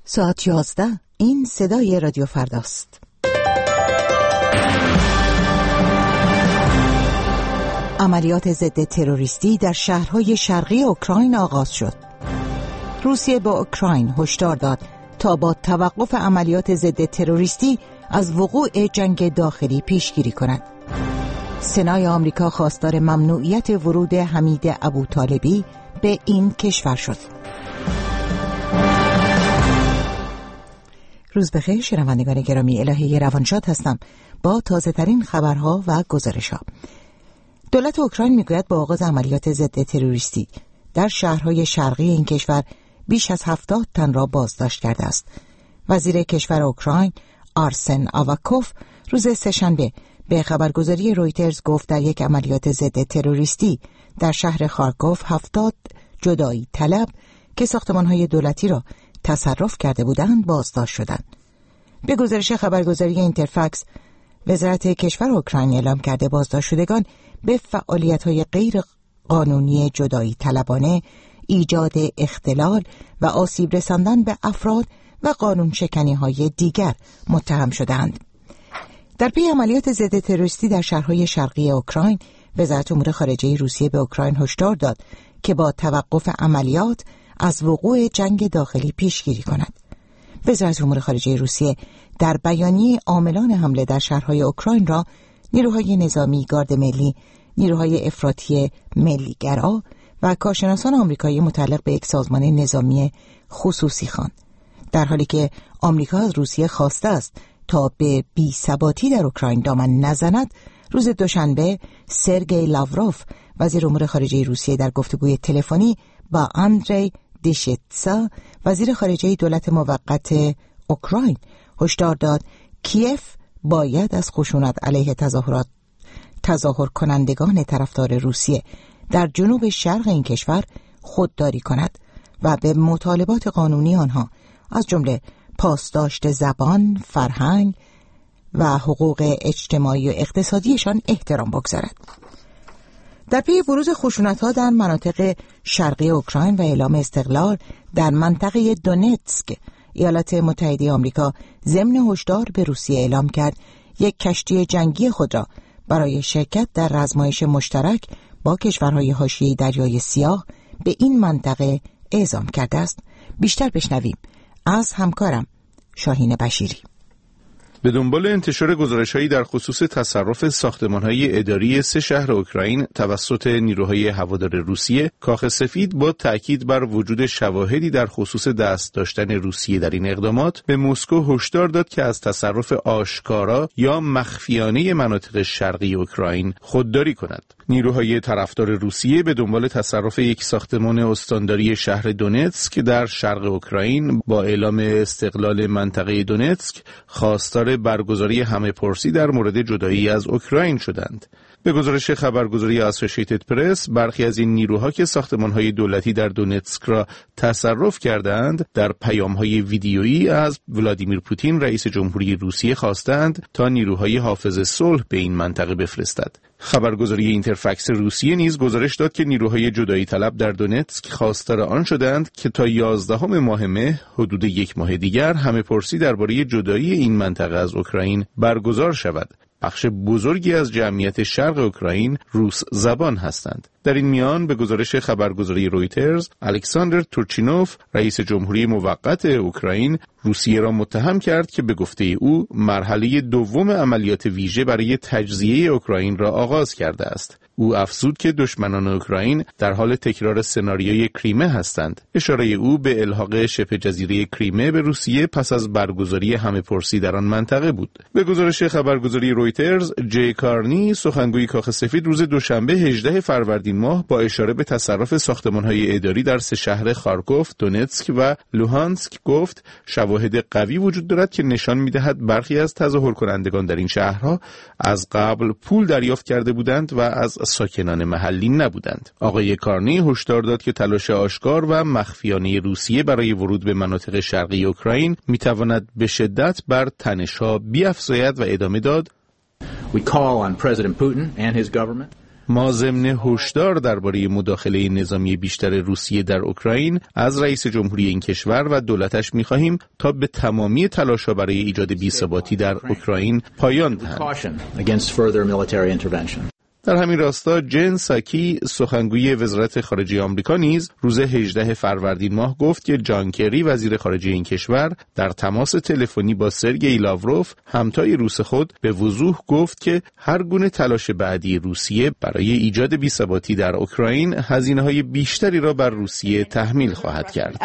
ساعت 11. این صدای رادیو فرداست. عملیات ضد تروریستی در شهرهای شرقی اوکراین آغاز شد. روسیه با اوکراین هشدار داد تا با توقف عملیات ضد تروریستی از وقوع جنگ داخلی پیشگیری کند. سنای آمریکا خواستار ممنوعیت ورود حمید ابوطالبی به این کشور شد. روز بخیر شنوندگان گرامی، الهه روانشاد هستم با تازه ترین خبرها و گزارش‌ها. دولت اوکراین میگوید با آغاز عملیات ضد تروریستی در شهرهای شرقی این کشور بیش از 70 تن را بازداشت کرده است. وزیر کشور اوکراین آرسن آواکوف روز سه‌شنبه به خبرگزاری رویترز گفت در یک عملیات ضد تروریستی در شهر خارکوف 70 جدایی طلب که ساختمان‌های دولتی را تصرف کرده بودند بازداشت شدند. به گزارش خبرگزاری اینترفکس، وزارت کشور اوکراین اعلام کرده بازداشت شدگان به فعالیت‌های غیر قانونی جدایی طلبانه، ایجاد اختلال و آسیب رساندن به افراد و قانون شکنی‌های دیگر متهم شدند. در پی عملیات ضد تروریستی در شهرهای شرقی اوکراین، وزارت امور خارجه روسیه به اوکراین هشدار داد که با توقف عملیات از وقوع جنگ داخلی پیشگیری کند. وزارت امور خارجه روسیه در بیانیه عاملان حمله در شهرهای اوکراین را نیروهای نظامی، گارد ملی، نیروهای افراطی ملیگرا و کارشناسان آمریکایی متعلق به یک سازمان نظامی خصوصی خواند. در حالی که آمریکا از روسیه خواسته است تا به بی‌ثباتی در اوکراین دامن نزند، روز دوشنبه سرگئی لاوروف وزیر امور خارجه روسیه در گفتگوی تلفنی با اندری دیشیتسا وزیر خارجه دولت موقت اوکراین هشدار داد کیف باید از خشونت علیه تظاهر کنندگان طرفدار روسیه در جنوب شرق این کشور خودداری کند و به مطالبات قانونی آنها از جمله پاسداشت زبان، فرهنگ و حقوق اجتماعی و اقتصادیشان احترام بگذارد. در پی بروز خشونت‌ها در مناطق شرقی اوکراین و اعلام استقلال در منطقه دونتسک، ایالات متحده آمریکا ضمن هشدار به روسیه اعلام کرد یک کشتی جنگی خود را برای شرکت در رزمایش مشترک با کشورهای حاشیه دریای سیاه به این منطقه اعزام کرده است. بیشتر بشنویم از همکارم شاهین بشیری. به دنبال انتشار گزارش‌هایی در خصوص تصرف ساختمان‌های اداری 3 شهر اوکراین توسط نیروهای هوادار روسیه، کاخ سفید با تأکید بر وجود شواهدی در خصوص دست داشتن روسیه در این اقدامات به مسکو هشدار داد که از تصرف آشکارا یا مخفیانه مناطق شرقی اوکراین خودداری کند. نیروهای طرفدار روسیه به دنبال تصرف یک ساختمان استانداری شهر دونتسک در شرق اوکراین با اعلام استقلال منطقه دونتسک خواستار برگزاری همه‌پرسی در مورد جدایی از اوکراین شدند. به گزارش خبرگزاری اسوسییتد پرس، برخی از این نیروها که ساختمان‌های دولتی در دونتسک را تصرف کردند، در پیام‌های ویدیویی از ولادیمیر پوتین رئیس جمهوری روسیه خواستند تا نیروهای حافظ صلح به این منطقه بفرستد. خبرگزاری اینترفکس روسیه نیز گزارش داد که نیروهای جدایی طلب در دونتسک خواستار آن شدند که تا 11 ماه مه، حدود 1 ماه دیگر، همه‌پرسی درباره جدایی این منطقه از اوکراین برگزار شود. بخش بزرگی از جمعیت شرق اوکراین روس زبان هستند. در این میان به گزارش خبرگزاری رویترز، الکساندر تورچینوف رئیس جمهوری موقت اوکراین روسیه را متهم کرد که به گفته او مرحله دوم عملیات ویژه برای تجزیه اوکراین را آغاز کرده است. او افزود که دشمنان اوکراین در حال تکرار سناریوی کریمه هستند. اشاره او به الحاق شبه جزیره کریمه به روسیه پس از برگزاری همه‌پرسی در آن منطقه بود. به گزارش خبرگزاری رویترز، جی کارنی سخنگوی کاخ سفید روز دوشنبه 18 فروردین ماه با اشاره به تصرف ساختمان‌های اداری در 3 شهر خارکوف، دونتسک و لوهانسک گفت شواهد قوی وجود دارد که نشان می‌دهد برخی از تظاهر کنندگان در این شهرها از قبل پول دریافت کرده بودند و از ساکنان محلی نبودند. آقای کارنی هشدار داد که تلاش آشکار و مخفیانه روسیه برای ورود به مناطق شرقی اوکراین می‌تواند به شدت بر تنش‌ها بیفزاید و ادامه داد: We call on President Putin and his government ما ضمن هشدار درباره مداخله نظامی بیشتر روسیه در اوکراین از رئیس جمهوری این کشور و دولتش می‌خواهیم تا به تمامی تلاش‌ها برای ایجاد بی‌ثباتی در اوکراین پایان دهند. در همین راستا جن ساکی سخنگوی وزارت خارجه آمریکا نیز روز 18 فروردین ماه گفت که جان کری وزیر خارجه این کشور در تماس تلفنی با سرگئی لاوروف همتای روس خود به وضوح گفت که هر گونه تلاش بعدی روسیه برای ایجاد بی‌ثباتی در اوکراین هزینه‌های بیشتری را بر روسیه تحمیل خواهد کرد.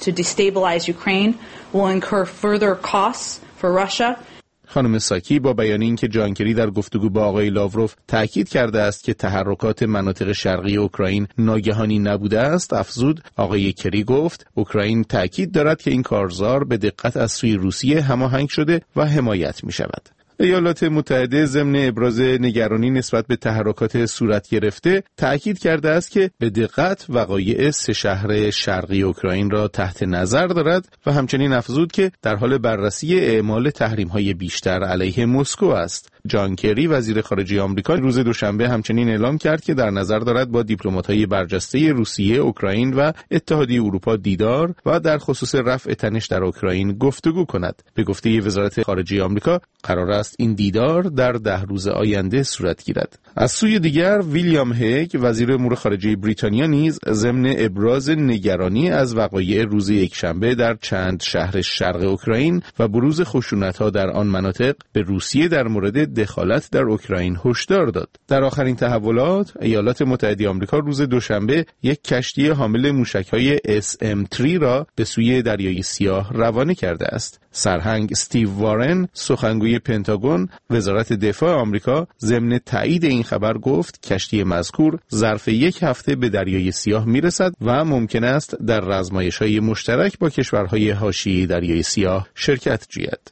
خانم ساکی با بیان اینکه جان کری در گفتگو با آقای لاوروف تأکید کرده است که تحرکات مناطق شرقی اوکراین ناگهانی نبوده است، افزود آقای کری گفت اوکراین تأکید دارد که این کارزار به دقت از سوی روسیه هماهنگ شده و حمایت می شود. ایالات متحده ضمن ابراز نگرانی نسبت به تحرکات صورت گرفته تأکید کرده است که به دقت وقایع 3 شهر شرقی اوکراین را تحت نظر دارد و همچنین افزود که در حال بررسی اعمال تحریم‌های بیشتر علیه مسکو است. جان کری وزیر خارجه آمریکا روز دوشنبه همچنین اعلام کرد که در نظر دارد با دیپلمات‌های برجسته روسیه، اوکراین و اتحادیه اروپا دیدار و در خصوص رفع تنش در اوکراین گفتگو کند. به گفته وزارت خارجه آمریکا قرار است این دیدار در 10 روز آینده صورت گیرد. از سوی دیگر ویلیام هیگ وزیر امور خارجه بریتانیا نیز ضمن ابراز نگرانی از وقایع روز یکشنبه در چند شهر شرق اوکراین و بروز خشونت‌ها در آن مناطق به روسیه در مورد دخالت در اوکراین هشدار داد. در آخرین تحولات ایالات متحده آمریکا روز دوشنبه یک کشتی حامل موشک‌های SM-3 را به سوی دریای سیاه روانه کرده است. سرهنگ استیو وارن سخنگوی پنتاگون وزارت دفاع آمریکا ضمن تایید این خبر گفت کشتی مذکور ظرف 1 هفته به دریای سیاه میرسد و ممکن است در رزمایش‌های مشترک با کشورهای حاشیه دریای سیاه شرکت جوید.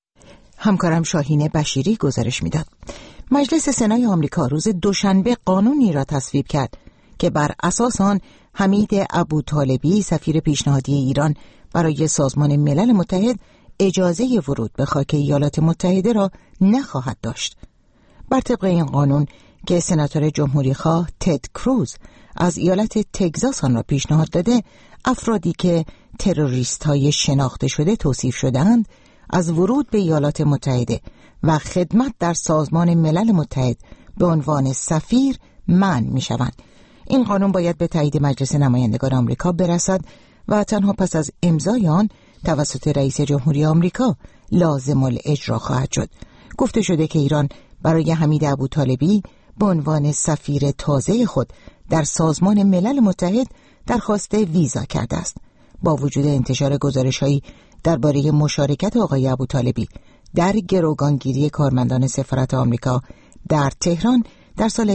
همکارم شاهین بشیری گزارش میداد. مجلس سنای آمریکا روز دوشنبه قانونی را تصویب کرد که بر اساس آن حمید ابوطالبی سفیر پیشنهادی ایران برای سازمان ملل متحد اجازه ورود به خاک ایالات متحده را نخواهد داشت. بر طبق این قانون که سناتور جمهوری‌خواه تد کروز از ایالت تگزاس آن را پیشنهاد داده، افرادی که تروریست‌های شناخته شده توصیف شده‌اند از ورود به ایالات متحده و خدمت در سازمان ملل متحد به عنوان سفیر منع می‌شوند. این قانون باید به تایید مجلس نمایندگان آمریکا برسد و تنها پس از امضای آن توسط رئیس جمهوری آمریکا لازم الاجرا خواهد شد. گفته شده که ایران برای حمید ابوطالبی به عنوان سفیر تازه خود در سازمان ملل متحد درخواست ویزا کرده است. با وجود انتشار گزارش‌هایی درباره مشارکت آقای ابوطالبی در گروگانگیری کارمندان سفارت آمریکا در تهران در سال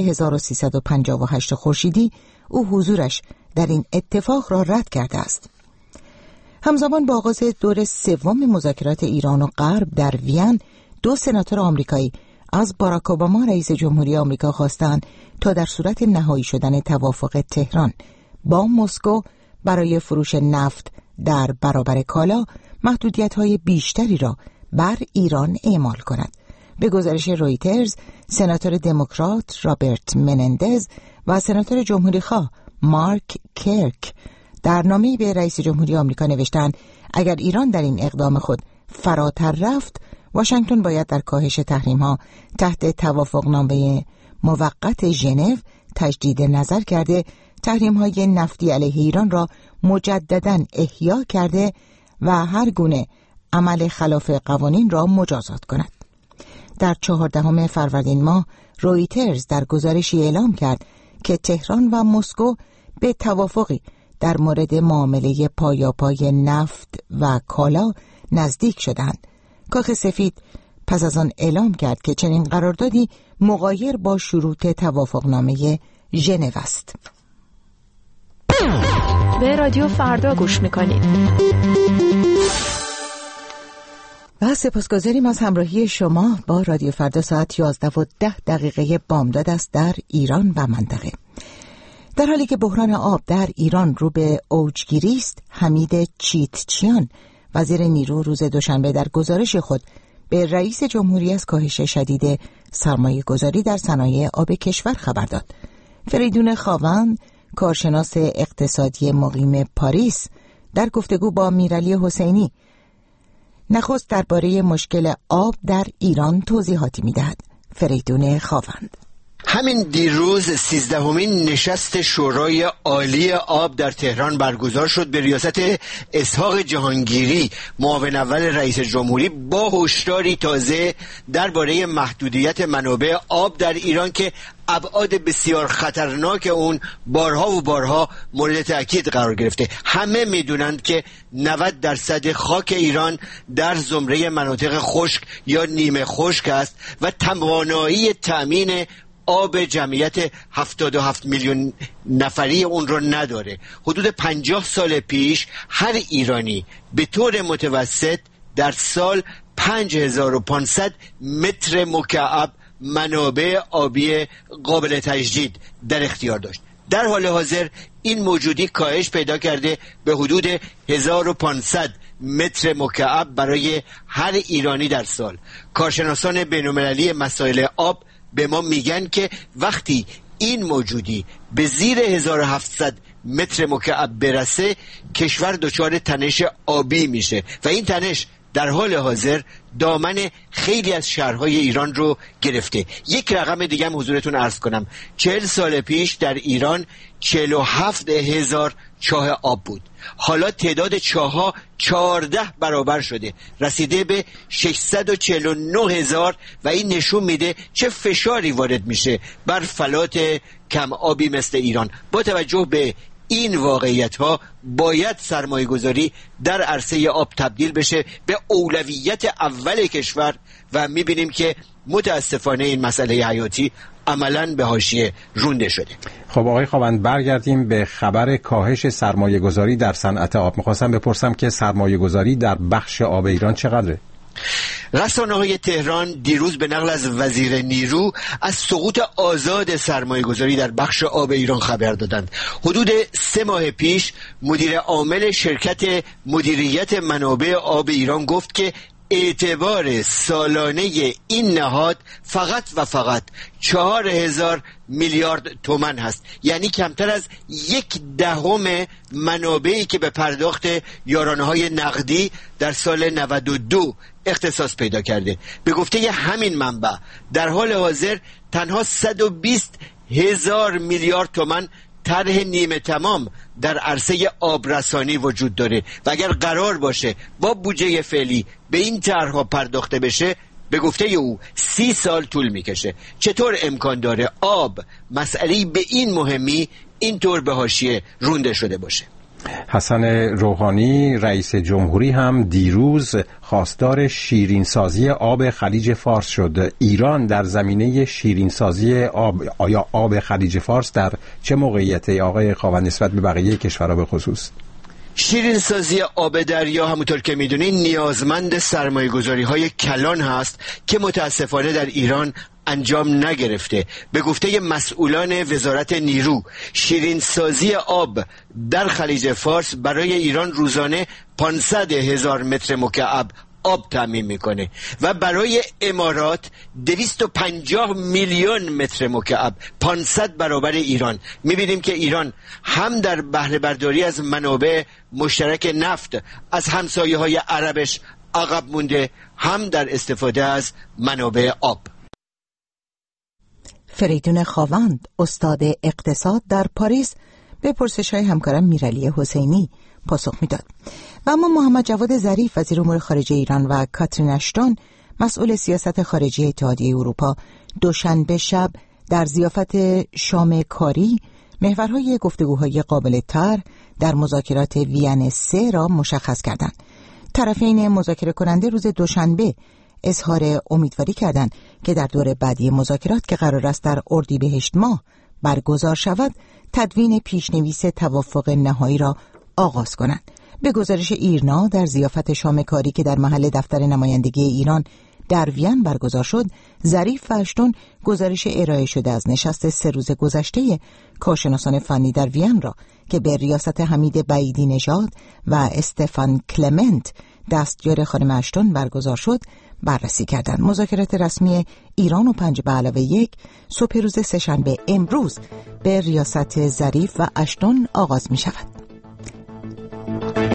1358 خورشیدی، او حضورش در این اتفاق را رد کرده است. همزمان با آغاز دور 3 مذاکرات ایران و غرب در وین، 2 سناتور آمریکایی از باراک اوباما رئیس جمهوری آمریکا خواستند تا در صورت نهایی شدن توافق تهران با مسکو برای فروش نفت در برابر کالا محدودیت‌های بیشتری را بر ایران اعمال کند. به گزارش رویترز، سناتور دموکرات رابرت منندز و سناتور جمهوری‌خواه مارک کرک در نامه‌ای به رئیس جمهوری آمریکا نوشتند اگر ایران در این اقدام خود فراتر رفت، واشنگتن باید در کاهش تحریم‌ها تحت توافقنامه موقت ژنو تجدید نظر کرده، تحریم‌های نفتی علیه ایران را مجدداً احیا کرده و هر گونه عمل خلاف قوانین را مجازات کند. در 14 فروردین ماه رویترز در گزارشی اعلام کرد که تهران و مسکو به توافقی در مورد معامله پایاپای نفت و کالا نزدیک شدند. کاخ سفید پس از آن اعلام کرد که چنین قراردادی مغایر با شروط توافقنامه ژنو است. به رادیو فردا گوش میکنید. و سپاسگزاریم از همراهی شما با رادیو فردا. ساعت 11:10 بامداد است در ایران و منطقه. در حالی که بحران آب در ایران رو به اوجگیری است، حمید چیتچیان وزیر نیرو روز دوشنبه در گزارش خود به رئیس جمهوری از کاهش شدید سرمایه گذاری در صنایع آب کشور خبر داد. فریدون خاوند، کارشناس اقتصادی مقیم پاریس، در گفتگو با میرعلی حسینی نخست درباره مشکل آب در ایران توضیحاتی می‌دهد. فریدون خاوند: همین دیروز 13مین نشست شورای عالی آب در تهران برگزار شد به ریاست اسحاق جهانگیری، معاون اول رئیس جمهوری، با هشداری تازه درباره محدودیت منابع آب در ایران که ابعاد بسیار خطرناک اون بارها و بارها مورد تأکید قرار گرفته. همه میدونند که 90% خاک ایران در زمره مناطق خشک یا نیمه خشک است و توانایی تأمین آب جمعیت 77 میلیون نفری اون رو نداره. حدود 50 سال پیش هر ایرانی به طور متوسط در سال 5500 متر مکعب منابع آبی قابل تجدید در اختیار داشت. در حال حاضر این موجودی کاهش پیدا کرده به حدود 1500 متر مکعب برای هر ایرانی در سال. کارشناسان بین‌المللی مسائل آب به ما میگن که وقتی این موجودی به زیر 1700 متر مکعب برسه، کشور دچار تنش آبی میشه و این تنش در حال حاضر دامن خیلی از شهرهای ایران رو گرفته. یک رقم دیگه هم حضورتون عرض کنم: 40 سال پیش در ایران 47,000 چاه آب بود. حالا تعداد چاه‌ها 14 برابر شده، رسیده به 649,000 و این نشون میده چه فشاری وارد میشه بر فلات کم آبی مثل ایران. با توجه به این واقعیت ها باید سرمایه گذاری در عرصه آب تبدیل بشه به اولویت اول کشور و میبینیم که متاسفانه این مسئله حیاتی عملاً به حاشیه رونده شده. خب آقای خاوند، برگردیم به خبر کاهش سرمایه گذاری در صنعت آب. میخواستم بپرسم که سرمایه گذاری در بخش آب ایران چقدره؟ رسانه‌های تهران دیروز به نقل از وزیر نیرو از سقوط آزاد سرمایه گذاری در بخش آب ایران خبر دادند. حدود 3 ماه پیش مدیر عامل شرکت مدیریت منابع آب ایران گفت که اعتبار سالانه این نهاد فقط و فقط 4000 میلیارد تومان هست، یعنی کمتر از 1/10 منابعی که به پرداخت یارانه‌های نقدی در سال 92 اختصاص پیدا کرده. به گفته همین منبع در حال حاضر تنها 120,000 میلیارد تومان طرح نیمه تمام در عرصه آبرسانی وجود داره و اگر قرار باشه با بودجه فعلی به این طرح‌ها پرداخته بشه، به گفته او 30 سال طول میکشه. چطور امکان داره آب مسئله‌ای به این مهمی اینطور به حاشیه رونده شده باشه؟ حسن روحانی رئیس جمهوری هم دیروز خواستار شیرینسازی آب خلیج فارس شد. ایران در زمینه شیرینسازی آب، آیا آب خلیج فارس در چه موقعیتی آقای خاوند نسبت به بقیه کشورها به خصوص؟ شیرینسازی آب دریا همونطور که میدونید نیازمند سرمایه‌گذاری‌های کلان هست که متاسفانه در ایران انجام نگرفته. به گفته مسئولان وزارت نیرو، شیرینسازی آب در خلیج فارس برای ایران روزانه 500,000 متر مکعب آب تامین میکنه و برای امارات 250 میلیون متر مکعب، 500 برابر ایران. میبینیم که ایران هم در بهره برداری از منابع مشترک نفت از همسایه‌های عربش عقب مونده، هم در استفاده از منابع آب. فریدون خاوند، استاد اقتصاد در پاریس، به پرسش‌های همکارم میرعلی حسینی پاسخ میداد. و اما محمد جواد ظریف وزیر امور خارجه ایران و کاترین اشتون مسئول سیاست خارجی اتحادیه اروپا دوشنبه شب در ضیافت شام کاری محورهای گفتگوهای قابل طرح در مذاکرات وین 3 را مشخص کردند. طرفین مذاکره کننده روز دوشنبه اظهار امیدواری کردند که در دور بعدی مذاکرات که قرار است در اردیبهشت ماه برگزار شود، تدوین پیشنویس توافق نهایی را آغاز کنند. به گزارش ایرنا در ضیافت شام کاری که در محل دفتر نمایندگی ایران در وین برگزار شد، ظریف و اشتون گزارش ارائه شده از نشست 3 روز گذشته کارشناسان فنی در وین را که به ریاست حمید بعیدی نژاد و استفان کلمنت دستیار خانم اشتون برگزار شد، بررسی کردند. مذاکرات رسمی ایران و 5+1 صبح روز سه‌شنبه امروز به ریاست ظریف و اشتون آغاز می شود.